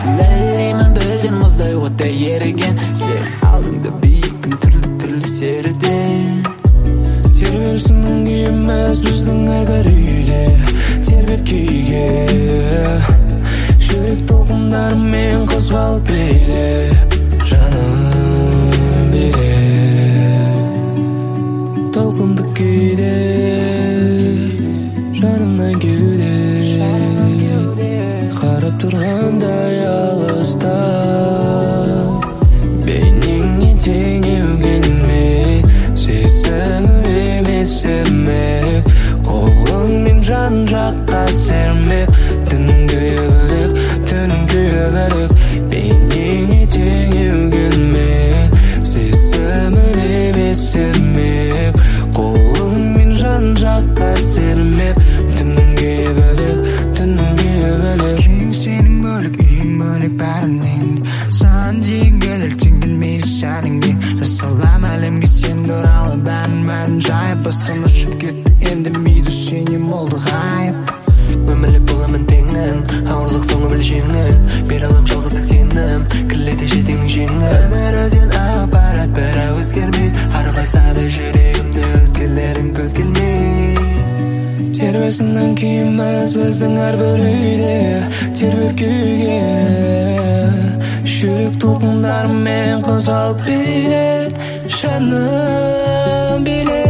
Leylimin bilgen muzday otday erigen. Sen aldыңda biyikpin türlü seriden. Terbersin giymez bizden her bir üyle. Terbep kiyge Şürek dolgunlarımmen kozgalıp beyle. Жаным бере толқындық күйде жанымнан кеуде қарап тұрғандай алыста бейнеңе теңеугенме сезімім емес сермек қолыңмен жан жаққа сермеп түнің күйі бөлек бейнеңе теңеугенме сезімім емес сермек қолыңмен жан жаққа сермеп түнің күйі бөлек күйің сенің бөлек үйің бөлек бәрінен саған дейін келер тең келмейді сәніңе жасалам әлемге сен туралы бәрін жайып басын ұшып кетті енді миды сенен молды ғайып өмірлік боламын теңің ауырлық соңы біл жеңіл бер алам жалғыздық сенім кірлете жетеңнің жеңіл өмір өзен ағып барады бірі өзгермейді арбайса да жүрегімді өзгелерің көз келмей тербесінен күйміз біздің әрбір үйде тербеп күйге жүрек толқындарымен қозғалып билет жаным билет